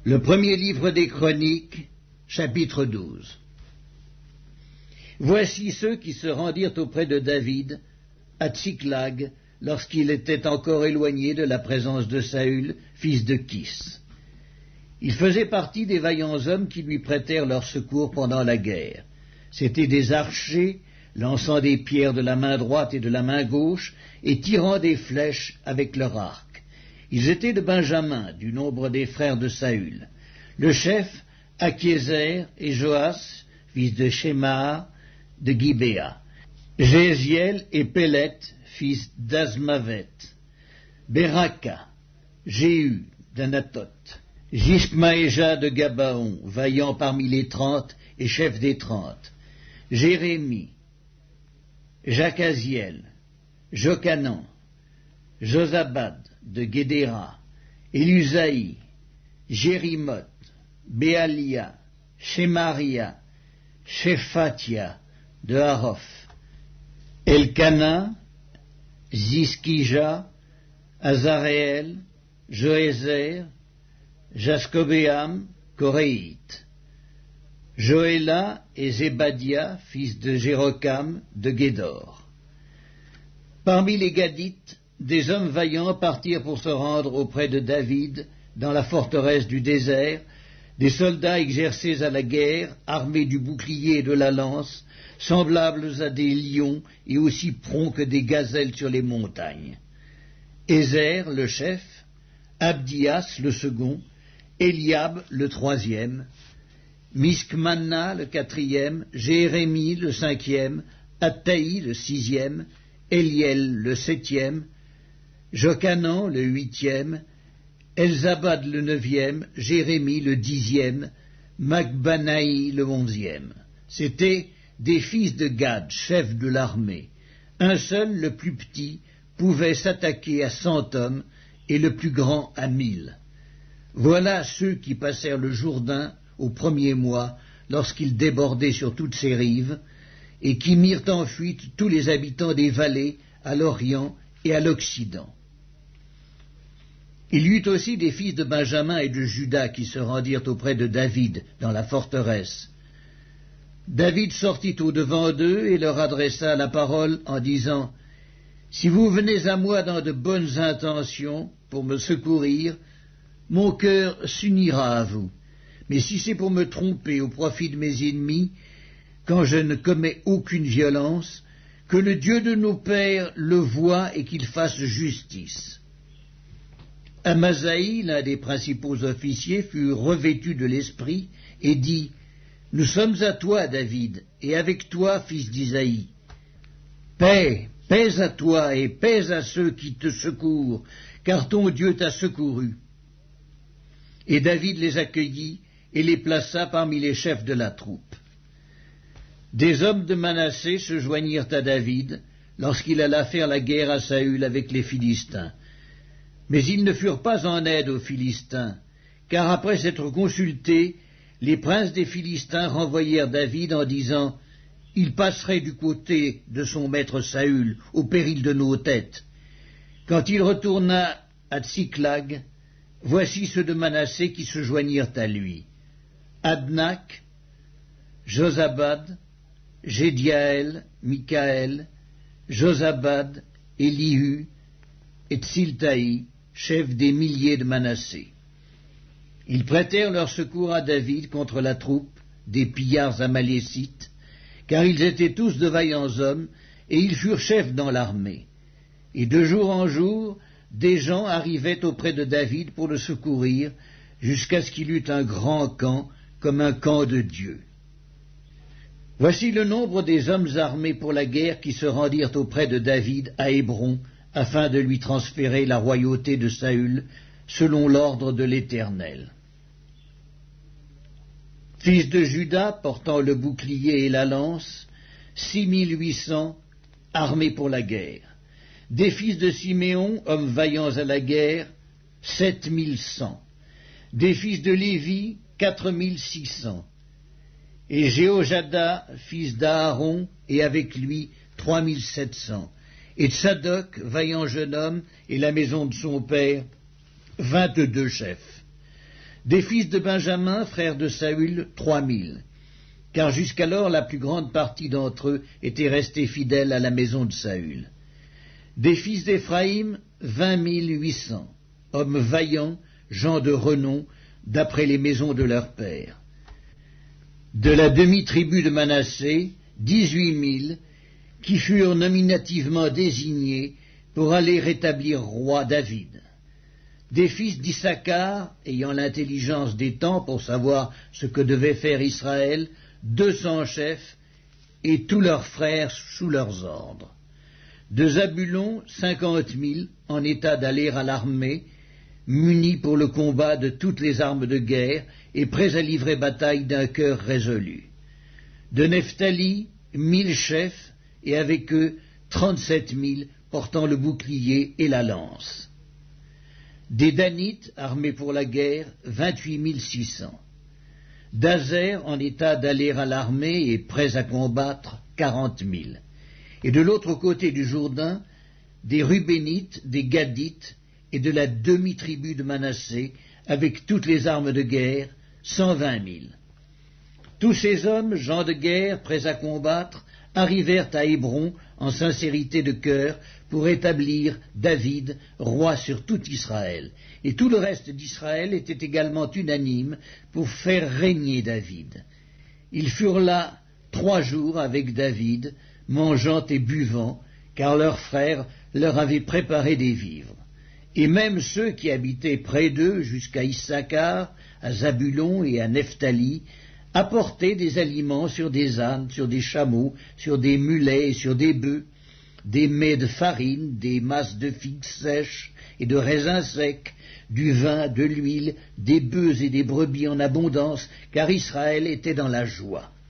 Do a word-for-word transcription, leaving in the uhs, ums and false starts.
Le premier livre des Chroniques, chapitre douze. Voici ceux qui se rendirent auprès de David à Tsiklag lorsqu'il était encore éloigné de la présence de Saül, fils de Kis. Ils faisaient partie des vaillants hommes qui lui prêtèrent leur secours pendant la guerre. C'étaient des archers, lançant des pierres de la main droite et de la main gauche, et tirant des flèches avec leur arc. Ils étaient de Benjamin, du nombre des frères de Saül. Le chef, Akiézer et Joas, fils de Shema, de Gibéa. Jéziel et Pélet, fils d'Azmavet. Beraka, Jéhu, d'Anatoth. Jishmaéja de Gabaon, vaillant parmi les trente et chef des trente. Jérémie, Jacaziel, Jocanan, Josabad de Guédéra, Élusaï, Jérimoth, Béalia, Shemaria, Shephatia de Haroph, Elkana, Ziskija, Azaréel, Joézer, Jaskobéam, Koréite, Joéla et Zébadia, fils de Jérokam, de Guédor. Parmi les Gadites, des hommes vaillants partirent pour se rendre auprès de David dans la forteresse du désert, des soldats exercés à la guerre, armés du bouclier et de la lance, semblables à des lions et aussi prompts que des gazelles sur les montagnes. Ézer, le chef, Abdias, le second, Eliab, le troisième, Miskmanna, le quatrième, Jérémie, le cinquième, Attaï, le sixième, Eliel, le septième, Jocanan, le huitième, Elzabad, le neuvième, Jérémie, le dixième, Macbanaï, le onzième. C'étaient des fils de Gad, chefs de l'armée. Un seul, le plus petit, pouvait s'attaquer à cent hommes, et le plus grand à mille. Voilà ceux qui passèrent le Jourdain au premier mois, lorsqu'il débordait sur toutes ses rives, et qui mirent en fuite tous les habitants des vallées, à l'Orient et à l'Occident. Il y eut aussi des fils de Benjamin et de Juda qui se rendirent auprès de David dans la forteresse. David sortit au-devant d'eux et leur adressa la parole en disant « Si vous venez à moi dans de bonnes intentions pour me secourir, mon cœur s'unira à vous. Mais si c'est pour me tromper au profit de mes ennemis, quand je ne commets aucune violence, que le Dieu de nos pères le voie et qu'il fasse justice. » Amasaï, l'un des principaux officiers, fut revêtu de l'esprit et dit « Nous sommes à toi, David, et avec toi, fils d'Isaïe. Paix, paix à toi et paix à ceux qui te secourent, car ton Dieu t'a secouru. » Et David les accueillit et les plaça parmi les chefs de la troupe. Des hommes de Manassé se joignirent à David lorsqu'il alla faire la guerre à Saül avec les Philistins. Mais ils ne furent pas en aide aux Philistins, car après s'être consultés, les princes des Philistins renvoyèrent David en disant « Il passerait du côté de son maître Saül, au péril de nos têtes. » Quand il retourna à Tsiklag, voici ceux de Manassé qui se joignirent à lui. Adnak, Josabad, Jédiaël, Mikaël, Josabad, Élihu et Tsiltaï, chefs des milliers de Manassé. Ils prêtèrent leur secours à David contre la troupe des pillards amalécites, car ils étaient tous de vaillants hommes, et ils furent chefs dans l'armée. Et de jour en jour, des gens arrivaient auprès de David pour le secourir, jusqu'à ce qu'il eût un grand camp, comme un camp de Dieu. Voici le nombre des hommes armés pour la guerre qui se rendirent auprès de David à Hébron, afin de lui transférer la royauté de Saül, selon l'ordre de l'Éternel. Fils de Juda, portant le bouclier et la lance, six mille huit cents, armés pour la guerre. Des fils de Siméon, hommes vaillants à la guerre, sept mille cent. Des fils de Lévi, quatre mille six cents. Et Jéhojada, fils d'Aaron, et avec lui trois mille sept cents. Et Tsadok, vaillant jeune homme, et la maison de son père, vingt-deux chefs. Des fils de Benjamin, frère de Saül, trois mille, car jusqu'alors la plus grande partie d'entre eux était restée fidèle à la maison de Saül. Des fils d'Éphraïm, vingt mille huit cents, hommes vaillants, gens de renom, d'après les maisons de leurs pères. De la demi-tribu de Manassé, dix-huit mille, qui furent nominativement désignés pour aller rétablir roi David. Des fils d'Issachar, ayant l'intelligence des temps pour savoir ce que devait faire Israël, deux cents chefs, et tous leurs frères sous leurs ordres. De Zabulon, cinquante mille, en état d'aller à l'armée, munis pour le combat de toutes les armes de guerre, et prêts à livrer bataille d'un cœur résolu. De Nephtali, mille chefs, et avec eux trente-sept mille, portant le bouclier et la lance. Des Danites, armés pour la guerre, vingt-huit mille six cents. D'Azer, en état d'aller à l'armée et prêts à combattre, quarante mille. Et de l'autre côté du Jourdain, des Rubénites, des Gadites, et de la demi-tribu de Manassé, avec toutes les armes de guerre, cent vingt mille. Tous ces hommes, gens de guerre, prêts à combattre, arrivèrent à Hébron en sincérité de cœur pour établir David roi sur tout Israël. Et tout le reste d'Israël était également unanime pour faire régner David. Ils furent là trois jours avec David, mangeant et buvant, car leurs frères leur avaient préparé des vivres. Et même ceux qui habitaient près d'eux jusqu'à Issachar, à Zabulon et à Nephtali, apportaient des aliments sur des ânes, sur des chameaux, sur des mulets et sur des bœufs, des mets de farine, des masses de figues sèches et de raisins secs, du vin, de l'huile, des bœufs et des brebis en abondance, car Israël était dans la joie.